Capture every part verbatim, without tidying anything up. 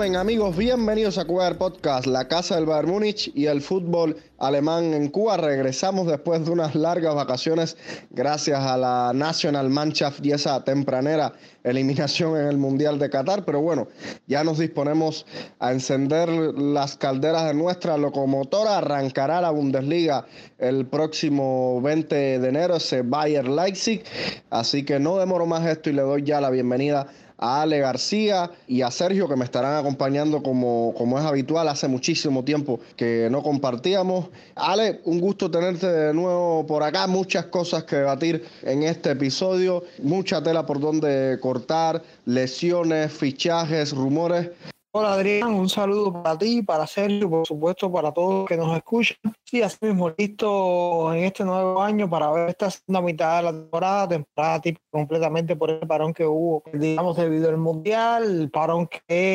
Morning, amigos, bienvenidos a Cuba Podcast, la casa del Bayern Múnich y el fútbol alemán en Cuba. Regresamos después de unas largas vacaciones gracias a la National Mannschaft y esa tempranera eliminación en el Mundial de Qatar, pero bueno, ya nos disponemos a encender las calderas de nuestra locomotora. Arrancará la Bundesliga el próximo veinte de enero, ese Bayer Leipzig, así que no demoro más esto y le doy ya la bienvenida a Ale García y a Sergio, que me estarán acompañando como, como es habitual. Hace muchísimo tiempo que no compartíamos. Ale, un gusto tenerte de nuevo por acá. Muchas cosas que debatir en este episodio, mucha tela por donde cortar, lesiones, fichajes, rumores. Hola Adrián, un saludo para ti, para Sergio, por supuesto para todos los que nos escuchan. Sí, así mismo, listo en este nuevo año para ver esta segunda mitad de la temporada, temporada tipo completamente por el parón que hubo, digamos, debido al Mundial, el parón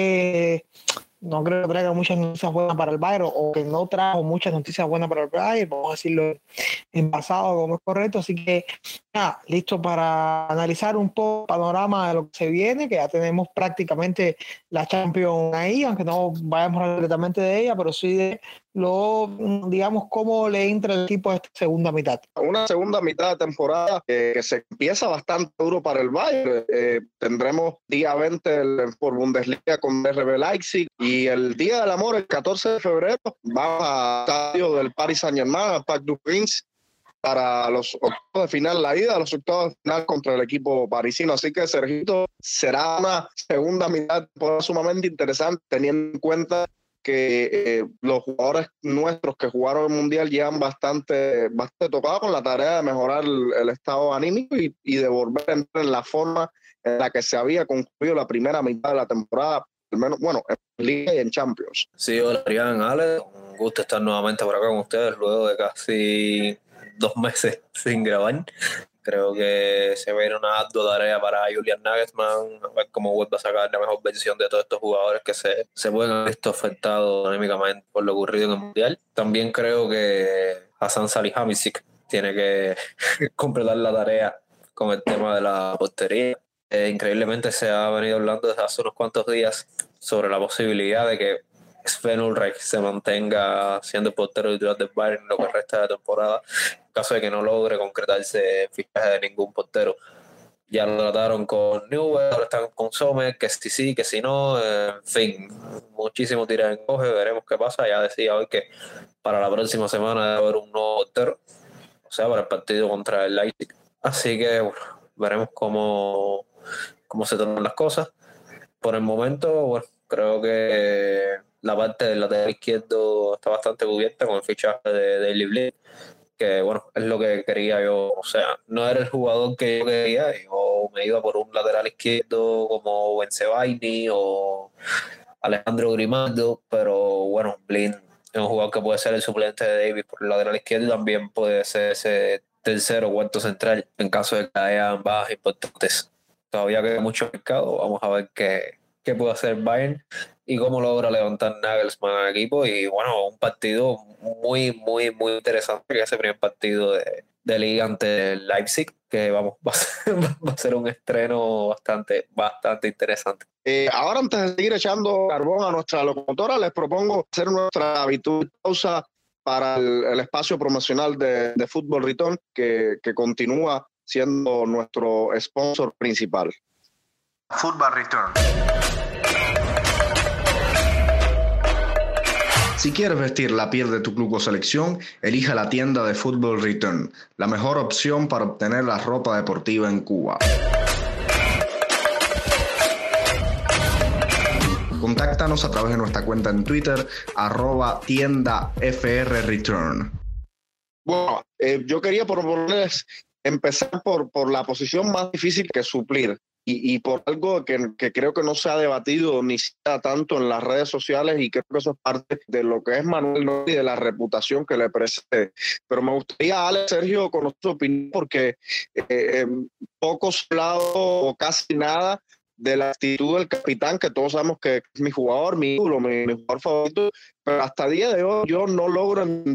que no creo que traiga muchas noticias buenas para el Bayern, o que no trajo muchas noticias buenas para el Bayern, vamos a decirlo en pasado como es correcto, así que ya, listo para analizar un poco el panorama de lo que se viene, que ya tenemos prácticamente la Champions ahí, aunque no vayamos a hablar directamente de ella, pero sí de lo, digamos, cómo le entra el equipo a esta segunda mitad. Una segunda mitad de temporada eh, que se empieza bastante duro para el Bayern. Eh, tendremos día veinte el, por Bundesliga con R B Leipzig, y el Día del Amor, el catorce de febrero, vamos al estadio del Paris Saint-Germain, al Parc des Princes, para los octavos de final, la ida a los octavos de final contra el equipo parisino. Así que, Sergito, será una segunda mitad sumamente interesante, teniendo en cuenta que eh, los jugadores nuestros que jugaron el Mundial llevan bastante, bastante tocados con la tarea de mejorar el, el estado anímico y, y de volver a entrar en la forma en la que se había concluido la primera mitad de la temporada, al menos, bueno, en Liga y en Champions. Sí, hola Adrián, Ale, un gusto estar nuevamente por acá con ustedes luego de casi dos meses sin grabar. Creo que se viene una ardua tarea para Julian Nagelsmann, a ver cómo vuelve a sacar la mejor versión de todos estos jugadores que se, se pueden haber visto afectados anímicamente por lo ocurrido en el Mundial. También creo que Hasan Salihamidzic tiene que completar la tarea con el tema de la portería. Eh, increíblemente se ha venido hablando desde hace unos cuantos días sobre la posibilidad de que Sven Ulreich se mantenga siendo el portero titular del Bayern en lo que resta de la temporada, en caso de que no logre concretarse el fichaje de ningún portero. Ya lo trataron con Neuer, ahora están con Sommer, que si sí, que si no, eh, en fin, muchísimo tira en coge, veremos qué pasa. Ya decía hoy que para la próxima semana debe haber un nuevo portero, o sea, para el partido contra el Leipzig. Así que bueno, veremos cómo, cómo se tornan las cosas. Por el momento, bueno, creo que la parte del lateral izquierdo está bastante cubierta con el fichaje de Daley Blind, que bueno, es lo que quería yo. O sea, no era el jugador que yo quería, yo me iba por un lateral izquierdo como Bensebaini o Alejandro Grimaldo, pero bueno, Blind es un jugador que puede ser el suplente de Davis por el lateral izquierdo y también puede ser ese tercero o cuarto central en caso de que hayan bajas importantes. Todavía queda mucho mercado, vamos a ver qué, qué puede hacer Bayern y cómo logra levantar Nagelsmann al equipo. Y bueno, un partido muy, muy, muy interesante, que es ese primer partido de, de liga ante el Leipzig, que vamos, va a ser, va a ser un estreno bastante, bastante interesante. Eh, ahora, antes de seguir echando carbón a nuestra locomotora, les propongo hacer nuestra habitual pausa para el, el espacio promocional de, de Fútbol Return, que, que continúa siendo nuestro sponsor principal. Fútbol Return. Si quieres vestir la piel de tu club o selección, elija la tienda de Fútbol Return, la mejor opción para obtener la ropa deportiva en Cuba. Contáctanos a través de nuestra cuenta en Twitter, arroba tienda F R Return. Bueno, eh, yo quería proponerles empezar por, por la posición más difícil que suplir. Y, y por algo que, que creo que no se ha debatido ni siquiera tanto en las redes sociales, y creo que eso es parte de lo que es Manuel Neuer y de la reputación que le precede. Pero me gustaría, Ale, Sergio, conocer tu opinión, porque eh, eh, poco se ha hablado o casi nada de la actitud del capitán, que todos sabemos que es mi jugador, mi ídolo, mi, mi jugador favorito, pero hasta el día de hoy yo no logro entender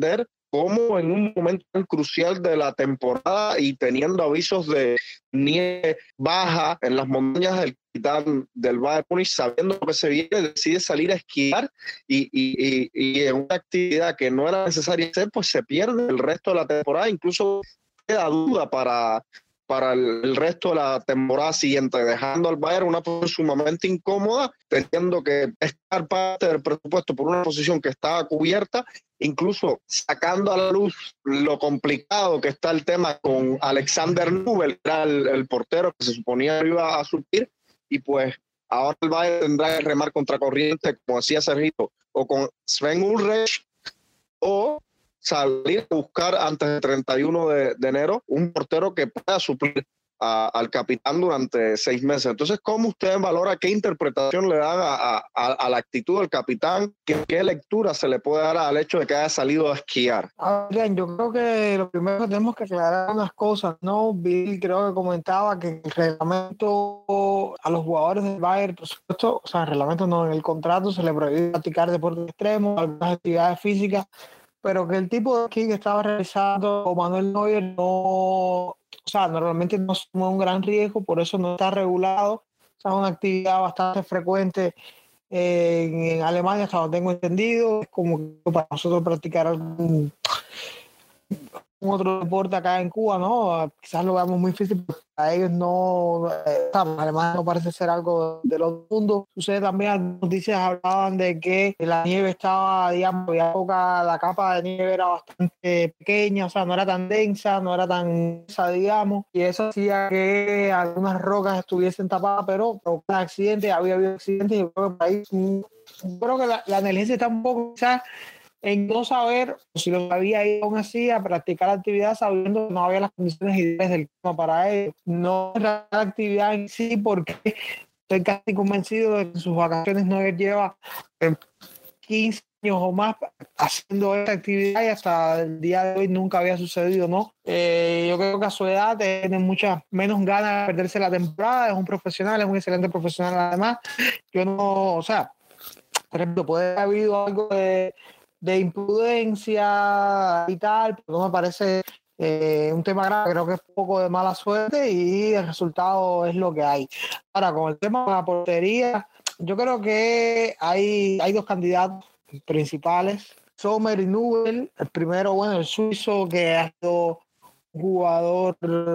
cómo en un momento tan crucial de la temporada y teniendo avisos de nieve baja en las montañas del capitán del Bayern Múnich, sabiendo lo que se viene, decide salir a esquiar y, y, y, y en una actividad que no era necesaria hacer, pues se pierde el resto de la temporada, incluso queda duda para, para el, el resto de la temporada siguiente, dejando al Bayern una posición sumamente incómoda, teniendo que estar parte del presupuesto por una posición que estaba cubierta, incluso sacando a la luz lo complicado que está el tema con Alexander Nubel, que era el, el portero que se suponía que iba a suplir, y pues ahora el Bayern tendrá que remar contracorriente, como decía Sergito, o con Sven Ulreich, o salir a buscar antes del treinta y uno de, de enero un portero que pueda suplir a, al capitán durante seis meses. Entonces, ¿cómo usted valora, qué interpretación le dan a, a, a la actitud del capitán? ¿Qué, ¿Qué lectura se le puede dar al hecho de que haya salido a esquiar? Bien, yo creo que lo primero que tenemos que aclarar unas cosas, ¿no? Bill creo que comentaba que el reglamento a los jugadores del Bayern, por supuesto, o sea, el reglamento no, en el contrato se le prohíbe practicar deportes extremos, algunas actividades físicas, pero que el tipo de esquí que estaba realizando Manuel Neuer no, o sea, normalmente no es un gran riesgo, por eso no está regulado. O sea, es una actividad bastante frecuente en, en Alemania, hasta donde tengo entendido. Es como que para nosotros practicar algún un otro deporte acá en Cuba, ¿no? Quizás lo veamos muy difícil, porque a ellos no, eh, Alemania no parece ser algo de los mundos. Sucede también, las noticias hablaban de que la nieve estaba, digamos, había poca, la capa de nieve era bastante pequeña, o sea, no era tan densa, no era tan densa, digamos, y eso hacía que algunas rocas estuviesen tapadas, pero provocaba accidentes, había habido accidentes, y yo creo que por ahí, yo creo que la, la negligencia está un poco, quizás, en no saber, o si lo sabía ir aún así, a practicar la actividad sabiendo que no había las condiciones ideales del clima para ello. No la actividad en sí, porque estoy casi convencido de que en sus vacaciones no lleva quince años o más haciendo esta actividad y hasta el día de hoy nunca había sucedido, ¿no? Eh, yo creo que a su edad tiene muchas menos ganas de perderse la temporada, es un profesional, es un excelente profesional además. Yo no, o sea, por ejemplo, puede haber habido algo de de imprudencia y tal, pero no me parece eh, un tema grave, creo que es un poco de mala suerte y el resultado es lo que hay. Ahora, con el tema de la portería, yo creo que hay, hay dos candidatos principales, Sommer y Nubel. El primero, bueno, el suizo, que ha sido un jugador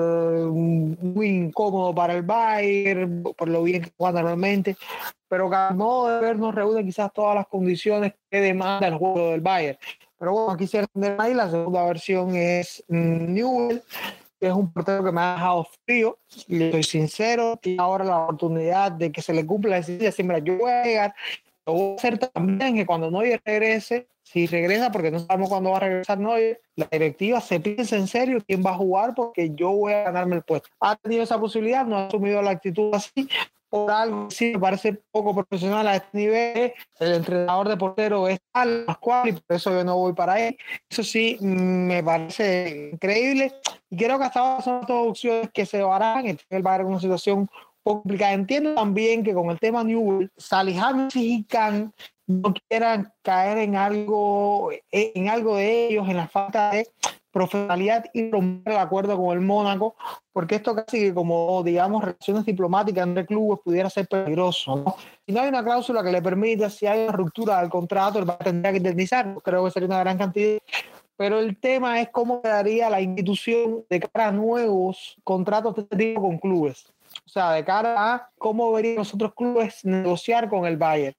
muy incómodo para el Bayern, por lo bien que juega normalmente, pero que a modo de ver no reúne quizás todas las condiciones que demanda el juego del Bayern. Pero bueno, quisiera entender ahí. La segunda versión es mm, Newell, que es un portero que me ha dejado frío, y le soy sincero, tiene ahora la oportunidad de que se le cumpla la exigencia, siempre yo voy a llegar, lo voy a hacer también, que cuando Neuer regrese, si regresa, porque no sabemos cuándo va a regresar Neuer, la directiva se piensa en serio quién va a jugar, porque yo voy a ganarme el puesto. Ha tenido esa posibilidad, no ha asumido la actitud así, por algo sí me parece poco profesional a este nivel. El entrenador de portero es tal, Pascual, y por eso yo no voy para él. Eso sí me parece increíble, y creo que hasta ahora son todas opciones que se harán. Él va a haber una situación complicada. Entiendo también que con el tema Newell, Salihamidzic y Kahn no quieran caer en algo, en algo de ellos, en la falta de profesionalidad y romper el acuerdo con el Mónaco, porque esto casi que como, digamos, relaciones diplomáticas entre clubes pudiera ser peligroso, ¿no? Si no hay una cláusula que le permita, si hay una ruptura del contrato, el Bayern tendría que indemnizar, creo que sería una gran cantidad. Pero el tema es cómo quedaría la institución de cara a nuevos contratos de este tipo con clubes. O sea, de cara a cómo verían los otros clubes negociar con el Bayern.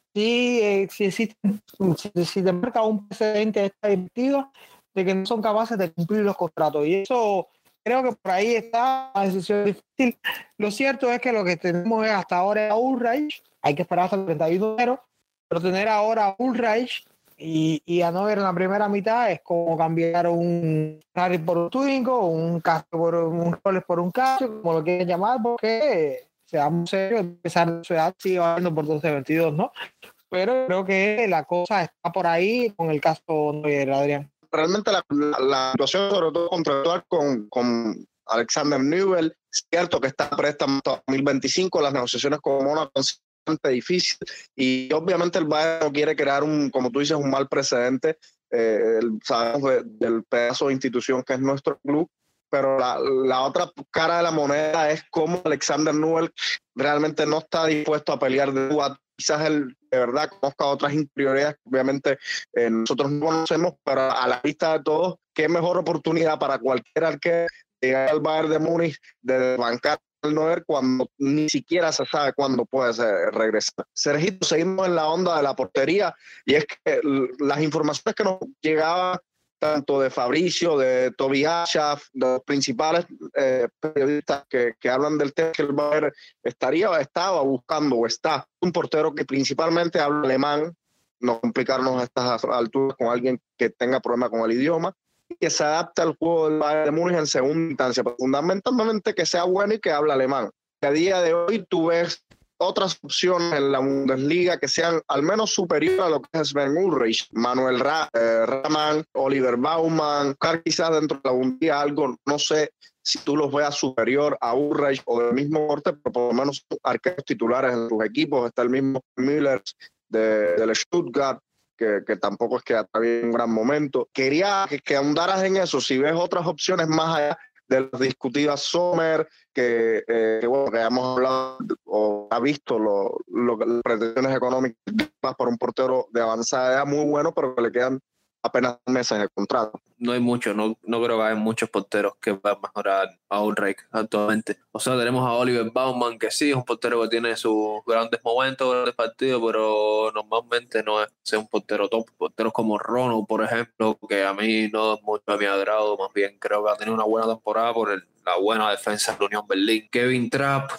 Si, eh, si existe, si, si te marca un precedente de esta directiva de que no son capaces de cumplir los contratos. Y eso creo que por ahí está una decisión difícil. Lo cierto es que lo que tenemos es hasta ahora a Ulreich, hay que esperar hasta el treinta y uno de enero, pero tener ahora a Ulreich y, y a Neuer en la primera mitad es como cambiar un Harry por un Twingo, un Castro por un Rolex por un Casio, como lo quieran llamar, porque seamos serios, empezar de su edad sigue valiendo por doce veintidós, ¿no? Pero creo que la cosa está por ahí con el caso Neuer, Adrián. Realmente la, la, la situación, sobre todo contractual con, con Alexander Newell, es cierto que está préstamo hasta dos mil veinticinco, las negociaciones con Mónaco son bastante difíciles y obviamente el Bayern no quiere crear un, como tú dices, un mal precedente eh, el, sabemos de, del pedazo de institución que es nuestro club, pero la, la otra cara de la moneda es cómo Alexander Newell realmente no está dispuesto a pelear de tú a tú. Quizás él de verdad conozca otras interioridades que obviamente eh, nosotros no conocemos, pero a la vista de todos, qué mejor oportunidad para cualquier arquero de llegar al Bayern de Múnich, de bancar al Neuer cuando ni siquiera se sabe cuándo puede ser, regresar. Sergito, seguimos en la onda de la portería, y es que las informaciones que nos llegaban tanto de Fabricio, de Tobias Schaff, de los principales eh, periodistas que, que hablan del tema, que el Bayern estaría, estaba buscando o está un portero que principalmente habla alemán, no complicarnos a estas alturas con alguien que tenga problema con el idioma, y que se adapte al juego del Bayern de Múnich en segunda instancia, pero fundamentalmente que sea bueno y que hable alemán. A día de hoy tú ves otras opciones en la Bundesliga que sean al menos superiores a lo que es Sven Ulreich, Manuel Ra eh, Rahman, Oliver Baumann, quizás dentro de la Bundesliga algo, no sé si tú los veas superior a Ulreich o del mismo corte, pero por lo menos arqueros titulares en sus equipos. Está el mismo Müller de, del Stuttgart, que, que tampoco es que atraviese un gran momento. Quería que, que ahondaras en eso, si ves otras opciones más allá de las discutidas Sommer, que, eh, que bueno, que hemos hablado o ha visto lo, lo, las pretensiones económicas por un portero de avanzada edad muy bueno, pero que le quedan apenas meses de contrato. No hay mucho, no, no creo que haya muchos porteros que van a mejorar a Ulreich actualmente. O sea, tenemos a Oliver Baumann, que sí, es un portero que tiene sus grandes momentos, grandes partidos, pero normalmente no es ser un portero top. Porteros como Rono, por ejemplo, que a mí no es mucho a mi agrado, más bien creo que ha tenido una buena temporada por el, la buena defensa de la Unión Berlín. Kevin Trapp,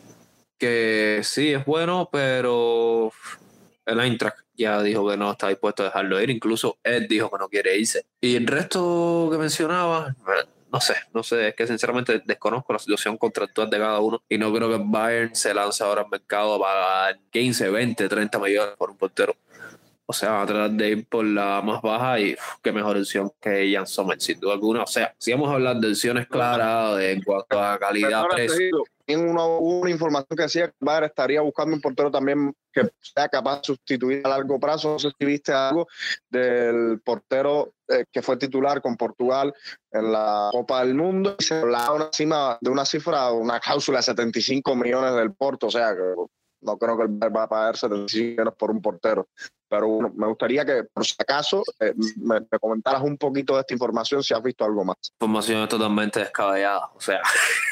que sí es bueno, pero el Eintracht ya dijo que no está dispuesto a dejarlo ir, incluso él dijo que no quiere irse. Y el resto que mencionaba, no sé, no sé, es que sinceramente desconozco la situación contractual de cada uno y no creo que Bayern se lance ahora al mercado a pagar quince, veinte, treinta millones por un portero. O sea, van a tratar de ir por la más baja y uf, qué mejor opción que Jan Sommer, sin duda alguna. O sea, si vamos a hablar de opciones claras de, en cuanto a calidad, precio. En una, una información que decía que Bayern estaría buscando un portero también que sea capaz de sustituir a largo plazo. No sé si viste algo del portero eh, que fue titular con Portugal en la Copa del Mundo, y se hablaba una cima, de una cifra, una cláusula de setenta y cinco millones del Porto. O sea, que no creo que el Bayern va a pagar setenta y cinco millones por un portero. Pero bueno, me gustaría que, por si acaso, eh, me, me comentaras un poquito de esta información, si has visto algo más. Información totalmente descabellada. O sea,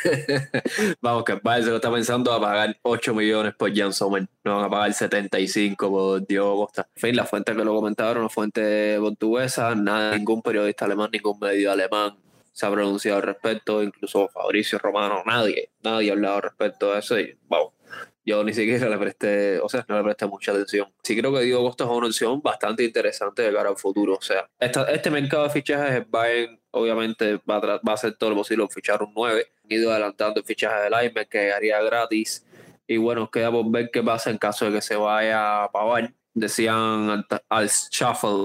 vamos, que el Bayern se lo está pensando a pagar ocho millones por Jan Sommer. No van a pagar setenta y cinco por Diogo Costa. En fin, la fuente que lo comentaron, una fuente portuguesa, nada, ningún periodista alemán, ningún medio alemán se ha pronunciado al respecto, incluso Fabricio Romano, nadie, nadie ha hablado al respecto de eso y vamos. Yo ni siquiera le presté, o sea, no le presté mucha atención. Sí creo que Diogo Costa es una opción bastante interesante de cara al futuro. O sea, esta, este mercado de fichajes, el Bayern obviamente va a, va a hacer todo lo posible por fichar un nueve. Han ido adelantando el fichaje de Leibniz, que llegaría gratis. Y bueno, queda por ver qué pasa en caso de que se vaya a Pavard. Decían al, al Schaffel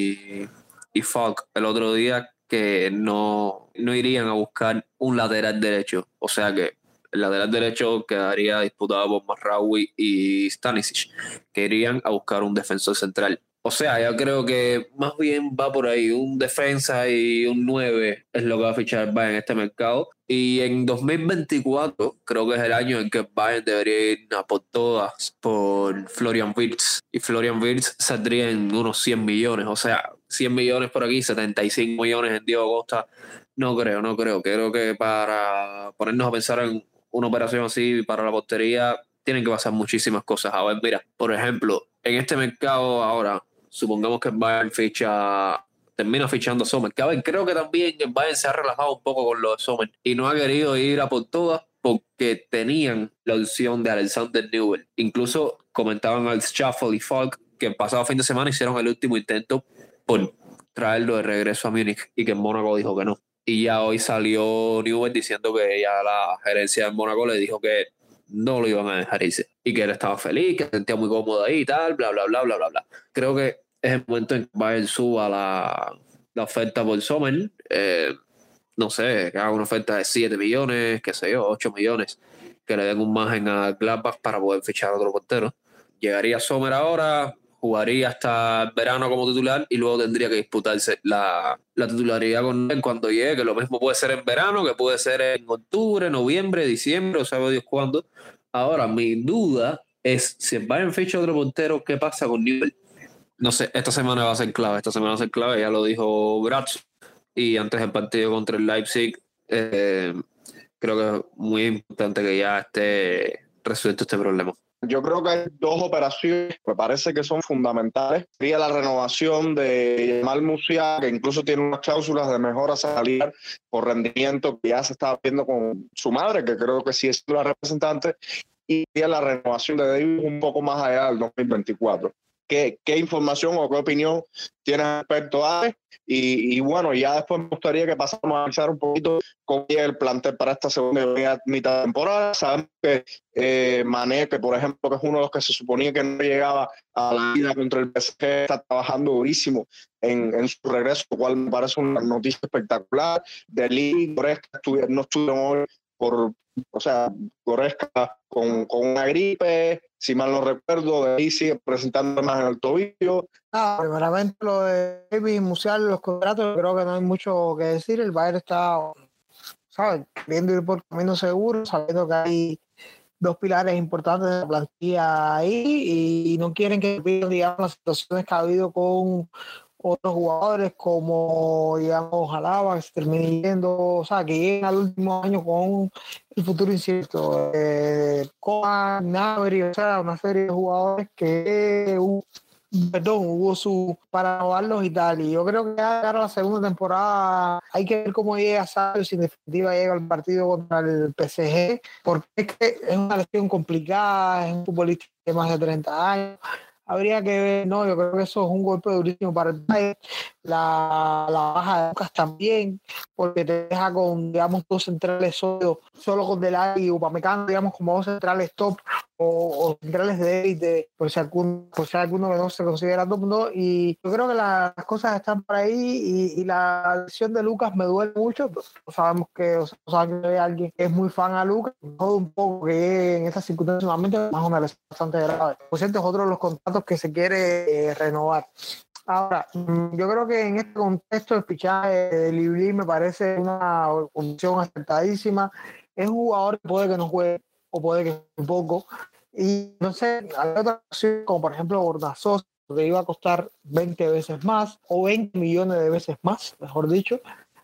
y, y Falk el otro día que no, no irían a buscar un lateral derecho. O sea que el lateral derecho quedaría disputado por Mazraoui y Stanisic, que irían a buscar un defensor central. O sea, yo creo que más bien va por ahí, un defensa y un nueve es lo que va a fichar el Bayern en este mercado. Y en dos mil veinticuatro creo que es el año en que el Bayern debería ir a por todas por Florian Wirtz. Y Florian Wirtz saldría en unos cien millones. O sea, cien millones por aquí, setenta y cinco millones en Diogo Costa. No creo, no creo. Creo que para ponernos a pensar en una operación así para la portería tienen que pasar muchísimas cosas. A ver, mira, por ejemplo, en este mercado ahora, supongamos que el Bayern ficha, termina fichando a Sommer. Que a ver, creo que también el Bayern se ha relajado un poco con lo de Sommer y no ha querido ir a por todas porque tenían la opción de Alexander Newell. Incluso comentaban al Schaffel y Falk que el pasado fin de semana hicieron el último intento por traerlo de regreso a Múnich y que en Mónaco dijo que no. Y ya hoy salió Newell diciendo que ya la gerencia de Mónaco le dijo que no lo iban a dejar irse y que él estaba feliz, que se sentía muy cómodo ahí y tal, bla, bla, bla, bla, bla, bla. Creo que es el momento en que Bayern suba la, la oferta por Sommer. Eh, no sé, que haga una oferta de siete millones, qué sé yo, ocho millones, que le den un margen a Gladbach para poder fichar a otro portero. Llegaría Sommer ahora, jugaría hasta el verano como titular y luego tendría que disputarse la, la titularidad con él cuando llegue, que lo mismo puede ser en verano, que puede ser en octubre, noviembre, diciembre, o sabe Dios cuándo. Ahora, mi duda es, si el Bayern ficha otro portero, ¿qué pasa con Newell? No sé, esta semana va a ser clave, esta semana va a ser clave, ya lo dijo Graz, y antes del partido contra el Leipzig, eh, creo que es muy importante que ya esté resuelto este problema. Yo creo que hay dos operaciones que me parece que son fundamentales. Sería la renovación de Jamal Musiala, que incluso tiene unas cláusulas de mejora salarial por rendimiento que ya se estaba viendo con su madre, que creo que sí es la representante, y la renovación de Davis un poco más allá del dos mil veinticuatro. ¿Qué, qué información o qué opinión tienes respecto a él? Y, y bueno, ya después me gustaría que pasáramos a analizar un poquito cómo llega el plantel para esta segunda mitad de temporada. Sabemos que eh, Mané, que por ejemplo que es uno de los que se suponía que no llegaba a la vida contra el P S G, está trabajando durísimo en, en su regreso, lo cual me parece una noticia espectacular. De Lee, Goretzka no estuvieron hoy por, o sea, Goretzka con, con una gripe, si mal no recuerdo, de ahí sigue presentando más en el tobillo. Ah, primeramente lo de Davis, Musiala, los contratos, creo que no hay mucho que decir. El Bayern está, ¿sabes?, queriendo ir por camino seguro, sabiendo que hay dos pilares importantes de la plantilla ahí y no quieren que pierdan, digamos, las situaciones que ha habido con otros jugadores como, digamos, Alaba, que se termine yendo, o sea, que lleguen al último año con el futuro incierto. Eh, Coman, Gnabry, o sea, una serie de jugadores que uh, perdón, hubo su para renovarlos y tal. Y yo creo que ya a la segunda temporada hay que ver cómo llega Sancho, si en definitiva llega el partido contra el P S G, porque es que es una lesión complicada, es un futbolista de más de treinta años. Habría que ver, no, yo creo que eso es un golpe durísimo para el Bayern. La, la baja de Lucas también, porque te deja con, digamos, dos centrales sólidos, solo con Delay y Upamecano, digamos, como dos centrales top o, o centrales de élite, por si alguno, por si alguno que no se considera top, ¿no? Y yo creo que la, las cosas están por ahí y, y la lesión de Lucas me duele mucho. Pues, sabemos que, o sea, sabemos que hay alguien que es muy fan a Lucas, todo un poco que llegue en esas circunstancias, normalmente más una lesión bastante grave. Por cierto, es otro de los contratos que se quiere eh, renovar. Ahora, yo creo que en este contexto el fichaje de Lively me parece una opción acertadísima. Es un jugador que puede que no juegue o puede que un poco. Y no sé, hay otra opción como por ejemplo Bordazoz, que iba a costar veinte veces más o veinte millones de veces más, mejor dicho.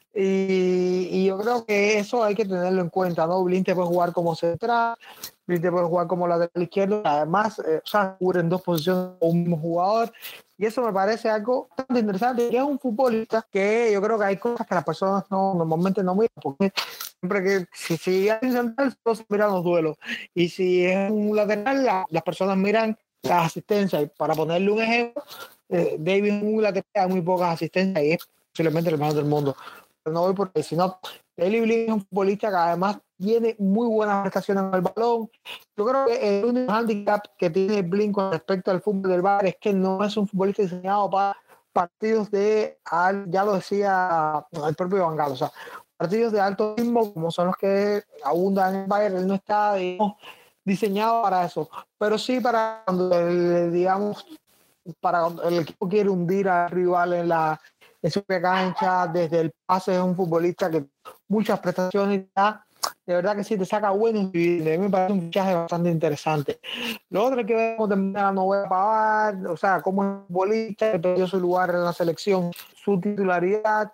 Y, y yo creo que eso hay que tenerlo en cuenta, ¿no? Blind te puede jugar como central, Blind te puede jugar como lateral izquierdo, además, eh, o sea, cubren dos posiciones un mismo jugador, y eso me parece algo bastante interesante, que es un futbolista que yo creo que hay cosas que las personas no, normalmente no miran, porque siempre que, si, si hay un central, todos miran los duelos, y si es un lateral, la, las personas miran las asistencias, y para ponerle un ejemplo, eh, David es un lateral que da muy pocas asistencias, y es posiblemente el mejor del mundo. No voy porque si no, Daley Blind es un futbolista que además tiene muy buenas prestaciones en el balón. Yo creo que el único handicap que tiene Blind con respecto al fútbol del Bayern es que no es un futbolista diseñado para partidos de, ya lo decía el propio Van Gaal, o sea, partidos de alto ritmo como son los que abundan en el Bayern. Él no está, digamos, diseñado para eso, pero sí para cuando el, digamos, para cuando el equipo quiere hundir al rival en la en su cancha, desde el pase. Es un futbolista que muchas prestaciones da, de verdad que sí te saca buenos dividendos. A mí me parece un fichaje bastante interesante. Lo otro es que vemos terminar la novela Pavard, o sea, como es futbolista, que perdió su lugar en la selección, su titularidad,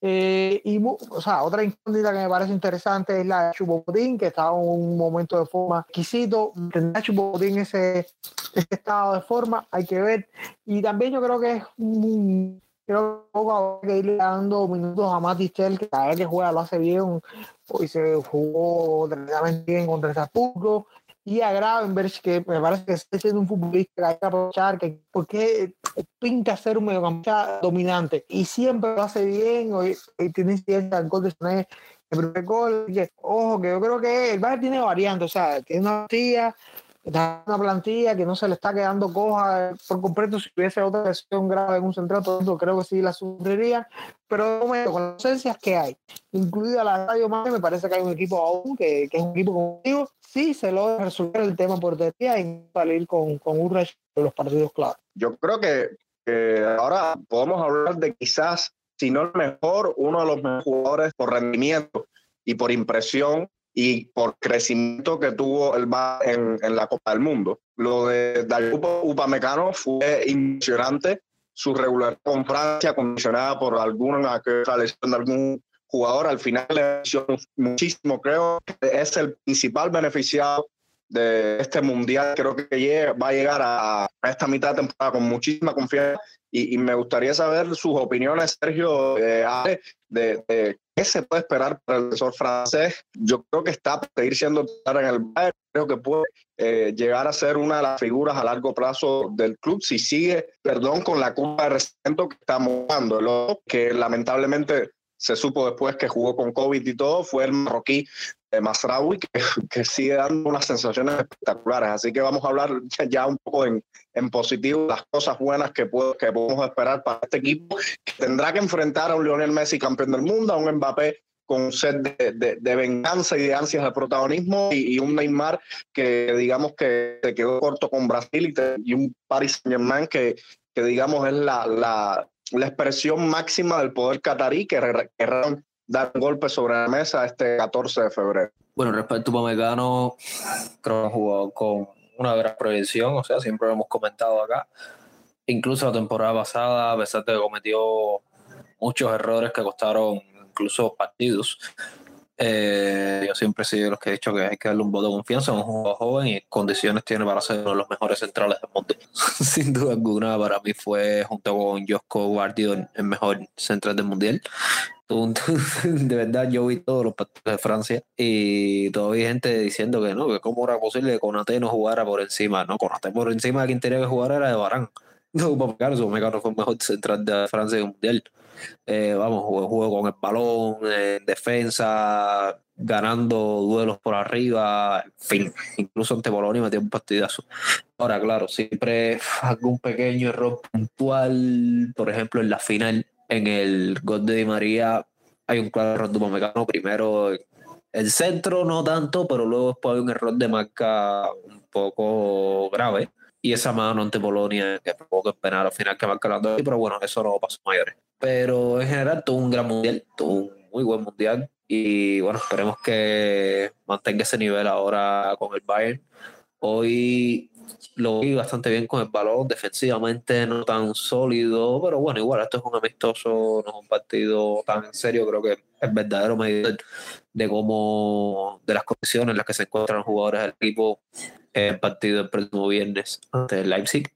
eh, y o sea, otra incógnita que me parece interesante es la de Choupo-Moting, que está en un momento de forma exquisito. ¿Tendrá Choupo-Moting ese, ese estado de forma? Hay que ver. Y también yo creo que es un creo que poco hay que irle dando minutos a Mathys Tel, que cada vez que juega lo hace bien. Hoy se jugó tremendamente bien contra Salzburgo. Y a Gravenberch, que me parece que está siendo un futbolista que hay que aprovechar, que porque pinta ser un mediocampista dominante y siempre lo hace bien. Hoy, hoy tiene incidencia en gol de Sané, el primer gol. Que, ojo, que yo creo que el Bayern tiene variantes, o sea, tiene una plantilla, una plantilla que no se le está quedando coja por completo. Si hubiese otra lesión grave en un central, todo esto creo que sí la sufriría, pero de momento, con las ausencias que hay, incluida la Radio Mane, me parece que hay un equipo aún que, que es un equipo contigo. Sí se logra resolver el tema portería y salir con, con Ulreich los partidos claros. Yo creo que, que ahora podemos hablar de quizás, si no el mejor, uno de los mejores jugadores por rendimiento y por impresión y por crecimiento que tuvo el Bayern en, en la Copa del Mundo. Lo de Dayot Upamecano fue impresionante. Su regularidad con Francia, condicionada por alguna lesión de algún jugador, al final le dio muchísimo. Creo que es el principal beneficiado de este mundial. Creo que llega, va a llegar a, a esta mitad de temporada con muchísima confianza y, y me gustaría saber sus opiniones, Sergio, eh, Ale, de, de qué se puede esperar para el defensor francés. Yo creo que está para seguir siendo titular en el Bayern. Creo que puede eh, llegar a ser una de las figuras a largo plazo del club si sigue, perdón, con la curva de rendimiento que está mostrando. Lo que lamentablemente se supo después que jugó con COVID y todo fue el marroquí de Mazraoui, que, que sigue dando unas sensaciones espectaculares. Así que vamos a hablar ya, ya un poco en, en positivo, las cosas buenas que, puedo, que podemos esperar para este equipo, que tendrá que enfrentar a un Lionel Messi campeón del mundo, a un Mbappé con un set de, de, de venganza y de ansias de protagonismo, y, y un Neymar que digamos que se quedó corto con Brasil, y, te, y un Paris Saint-Germain que, que digamos es la, la, la expresión máxima del poder catarí, que querrán dar un golpe sobre la mesa este catorce de febrero. Bueno, respecto a Upamecano, creo que ha jugado con una gran proyección, o sea, siempre lo hemos comentado acá. Incluso la temporada pasada, a pesar de que cometió muchos errores que costaron incluso partidos, eh, yo siempre he sido de los que he dicho que hay que darle un voto de confianza a un jugador joven y condiciones tiene para ser uno de los mejores centrales del mundo. Sin duda alguna, para mí fue, junto con Josko Gvardiol, el mejor central del mundial. De verdad, yo vi todos los partidos de Francia y todavía hay gente diciendo que no, que cómo era posible que Konaté no jugara por encima. No, Konaté por encima de quien tenía que jugar era de Varane. No, Upamecano fue el mejor central de Francia en el mundial. Eh, vamos, jugó, jugó con el balón, en defensa, ganando duelos por arriba, en fin, incluso ante Polonia metió un partidazo. Ahora, claro, siempre algún pequeño error puntual, por ejemplo, en la final, en el gol de Di María, hay un claro error de Upamecano. Primero, el centro no tanto, pero luego después hay un error de marca un poco grave. Y esa mano ante Polonia que provoca el penal al final que marca la dos, pero bueno, eso no pasó mayores. Pero en general tuvo un gran mundial, tuvo un muy buen mundial y bueno, esperemos que mantenga ese nivel ahora con el Bayern. Hoy lo vi bastante bien con el balón, defensivamente no tan sólido, pero bueno, igual esto es un amistoso, no es un partido tan en serio. Creo que el verdadero medidor de cómo, de las condiciones en las que se encuentran los jugadores del equipo, el partido del próximo viernes ante el Leipzig.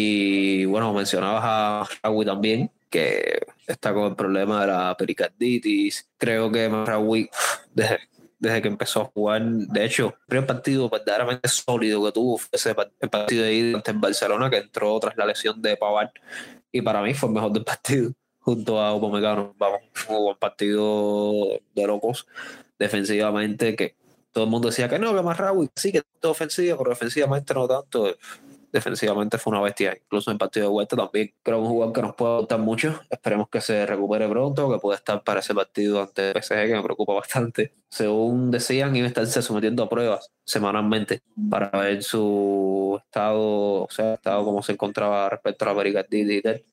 Y bueno, mencionabas a Mazraoui también, que está con el problema de la pericarditis. Creo que Mazraoui, desde, desde que empezó a jugar, de hecho, el primer partido verdaderamente sólido que tuvo fue ese, el partido de ida ante el Barcelona, que entró tras la lesión de Pavard, y para mí fue el mejor del partido, junto a Upamecano. Vamos, fue un partido de locos defensivamente, que todo el mundo decía que no, que Mazraoui sí que todo ofensivo, pero defensivamente no tanto. Defensivamente fue una bestia, incluso en el partido de vuelta también. Creo que un jugador que nos puede gustar mucho. Esperemos que se recupere pronto, que pueda estar para ese partido ante el P S G, que me preocupa bastante. Según decían, iba a estarse sometiendo a pruebas semanalmente para ver su estado, o sea, estado cómo se encontraba respecto a la pericarditis y tal.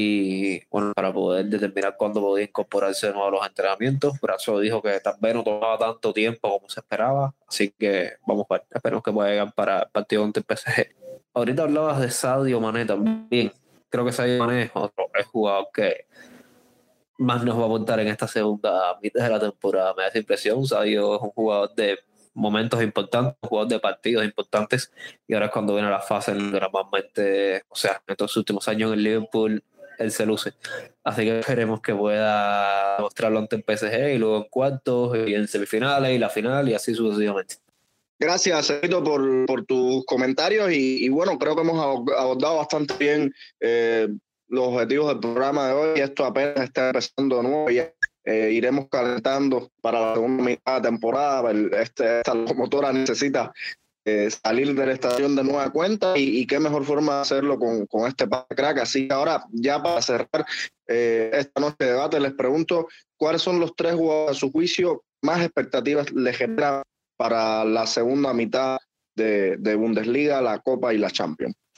Y bueno, para poder determinar cuándo podía incorporarse de nuevo a los entrenamientos. Brazo dijo que tal vez no tomaba tanto tiempo como se esperaba, así que vamos a ver. Esperemos que pueda llegar para el partido ante el P S G. Ahorita hablabas de Sadio Mané también. Creo que Sadio Mané es otro es jugador que más nos va a aportar en esta segunda mitad de la temporada. Me da esa impresión. Sadio es un jugador de momentos importantes, un jugador de partidos importantes, y ahora es cuando viene la fase en la que normalmente, o sea, en estos últimos años en el Liverpool, él se luce. Así que esperemos que pueda mostrarlo ante el P S G y luego en cuartos y en semifinales y la final y así sucesivamente. Gracias, Sergio, por, por tus comentarios y, y bueno, creo que hemos abordado bastante bien eh, los objetivos del programa de hoy. Esto apenas está empezando de nuevo y eh, iremos calentando para la segunda mitad de temporada. El, este, esta locomotora necesita eh, salir de la estación de nueva cuenta y, y qué mejor forma de hacerlo con, con este par de crack. Así que ahora, ya para cerrar eh, esta noche de debate, les pregunto cuáles son los tres jugadores a su juicio más expectativas le generan para la segunda mitad de, de Bundesliga, la Copa y la Champions.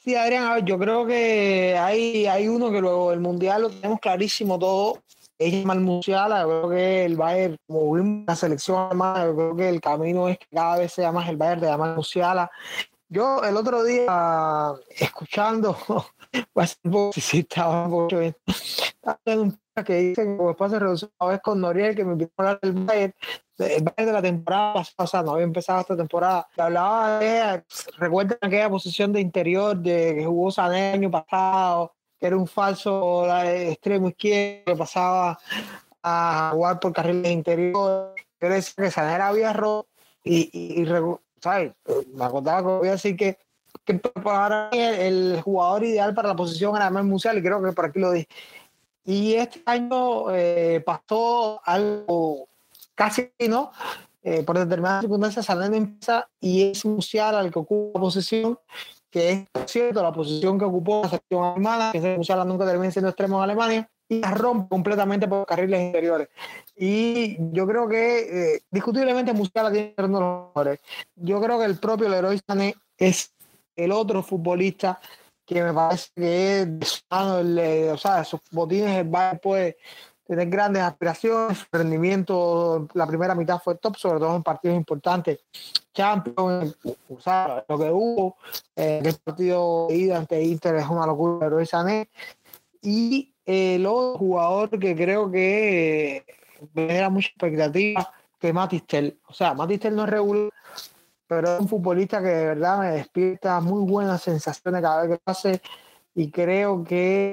Sí, Adrián, a ver, yo creo que hay, hay uno que luego el Mundial lo tenemos clarísimo todo, es Jamal Musiala. Yo creo que el Bayern, como vimos la selección alemana, yo creo que el camino es que cada vez sea más el Bayern de Jamal Musiala. Yo el otro día, escuchando, voy a ser un poco, sí, sí, estaba un poco bien, estaba viendo un podcast que dicen, como después se redució una vez con Noriel, que me invitó a hablar del Bayern, el Bayern de la temporada pasada, o sea, no había empezado esta temporada, que hablaba de, recuerden aquella posición de interior de que jugó Sané el año pasado, que era un falso extremo izquierdo que pasaba a jugar por carriles interiores. Yo le decía que Sané era Villarro y, y, y ¿sabes? Me acordaba que voy a decir que, que para mí el, el jugador ideal para la posición era Jamal Musiala, y creo que por aquí lo dije. Y este año eh, pasó algo casi, ¿no? Eh, por determinadas circunstancias, Sané no empieza y es Musiala el que ocupa la posición, que es, por cierto, la posición que ocupó la selección alemana, que Musiala nunca termina siendo extremo en Alemania, y la rompe completamente por carriles interiores. Y yo creo que eh, discutiblemente Musiala tiene uno de los mejores. Yo creo que el propio Leroy Sané es el otro futbolista que me parece que es de su mano, el, eh, o sea, sus botines el Bayern puede tener grandes aspiraciones. Su rendimiento la primera mitad fue top, sobre todo en partidos importantes, Champions, o sea, lo que hubo, eh, el partido de ida ante Inter es una locura, Leroy Sané. Y el otro jugador que creo que eh, me genera mucha expectativa, que es Mathys Tel. O sea, Mathys Tel no es regular, pero es un futbolista que de verdad me despierta muy buenas sensaciones cada vez que lo hace, y creo que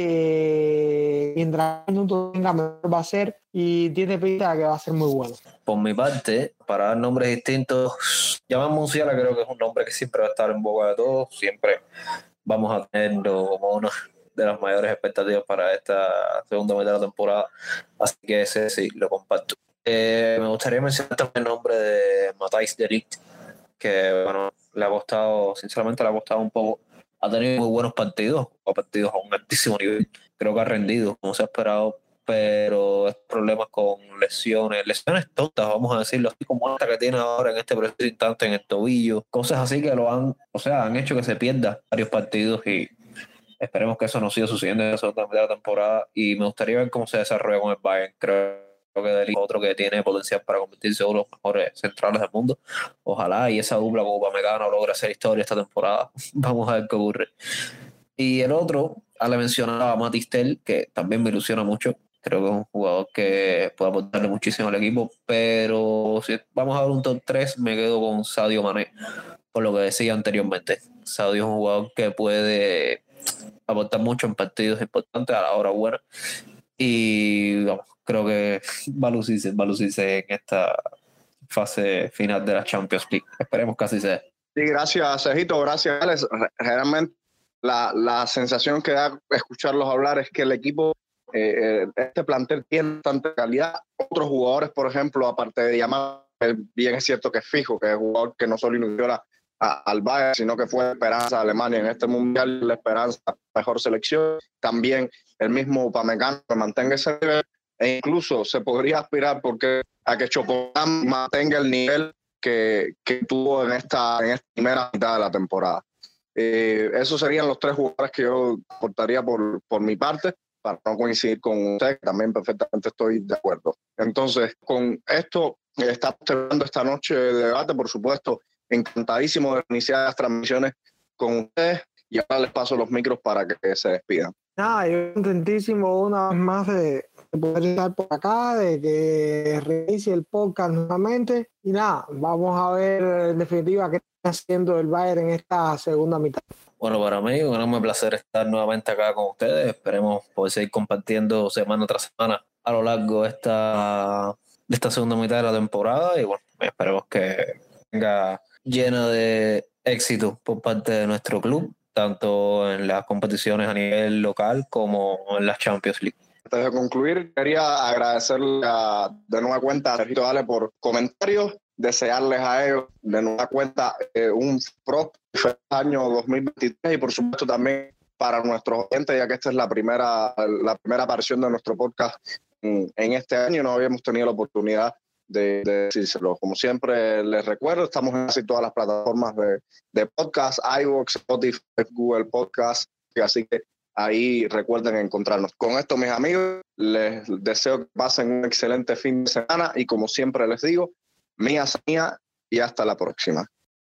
eh, mientras minutos tenga mejor va a ser, y tiene pinta de que va a ser muy bueno. Por mi parte, para dar nombres distintos, Jamal Musiala creo que es un nombre que siempre va a estar en boca de todos, siempre vamos a tenerlo como uno de las mayores expectativas para esta segunda mitad de la temporada, así que ese sí, lo comparto. Eh, me gustaría mencionar también el nombre de Matthijs de Ligt, que bueno, le ha costado, sinceramente le ha costado un poco, ha tenido muy buenos partidos, o partidos a un altísimo nivel, creo que ha rendido como se ha esperado, pero es problemas con lesiones, lesiones tontas, vamos a decirlo así, como esta que tiene ahora en este preciso instante en el tobillo, cosas así que lo han, o sea, han hecho que se pierda varios partidos, y esperemos que eso no siga sucediendo en la segunda mitad de la temporada, y me gustaría ver cómo se desarrolla con el Bayern. Creo que Deli es otro que tiene potencial para convertirse en uno de los mejores centrales del mundo. Ojalá y esa dupla con Upamecano logre hacer historia esta temporada. Vamos a ver qué ocurre. Y el otro, le mencionaba a Mathys Tel, que también me ilusiona mucho. Creo que es un jugador que puede aportarle muchísimo al equipo, pero si vamos a ver un top tres, me quedo con Sadio Mané, por lo que decía anteriormente. Sadio es un jugador que puede aportar mucho en partidos importantes a la hora buena, y vamos, creo que va a lucirse, va a lucirse en esta fase final de la Champions League. Esperemos que así sea. Sí, gracias, Sergito, gracias, Alex. Realmente la, la sensación que da escucharlos hablar es que el equipo, eh, este plantel tiene bastante calidad. Otros jugadores, por ejemplo, aparte de Yamal, bien es cierto que es fijo, que es un jugador que no solo ilusiona al Bayern, sino que fue la esperanza de Alemania en este mundial, la esperanza de mejor selección. También el mismo Upamecano que mantenga ese nivel, e incluso se podría aspirar porque a que Choupo-Moting mantenga el nivel que, que tuvo en esta, en esta primera mitad de la temporada. Eh, esos serían los tres jugadores que yo aportaría por, por mi parte, para no coincidir con usted, que también perfectamente estoy de acuerdo. Entonces, con esto eh, estamos terminando esta noche de debate, por supuesto. Encantadísimo de iniciar las transmisiones con ustedes, y ahora les paso los micros para que se despidan. Nada, yo contentísimo una vez más de, de poder estar por acá, de que reinicie el podcast nuevamente, y nada, vamos a ver en definitiva qué está haciendo el Bayern en esta segunda mitad. Bueno, para mí un enorme placer estar nuevamente acá con ustedes. Esperemos poder seguir compartiendo semana tras semana a lo largo de esta, de esta segunda mitad de la temporada, y bueno, esperemos que venga llena de éxito por parte de nuestro club, tanto en las competiciones a nivel local como en las Champions League. Antes de concluir, quería agradecerle a, de nueva cuenta a Sergito Dale por comentarios, desearles a ellos de nueva cuenta eh, un próspero año dos mil veintitrés, y por supuesto también para nuestros oyentes, ya que esta es la primera, la primera aparición de nuestro podcast en, en este año. No habíamos tenido la oportunidad de, de decírselo. Como siempre les recuerdo, estamos en casi todas las plataformas de, de podcast, iVoox, Spotify, Google Podcast, así que ahí recuerden encontrarnos. Con esto, mis amigos, les deseo que pasen un excelente fin de semana y como siempre les digo, mía, mía y hasta la próxima.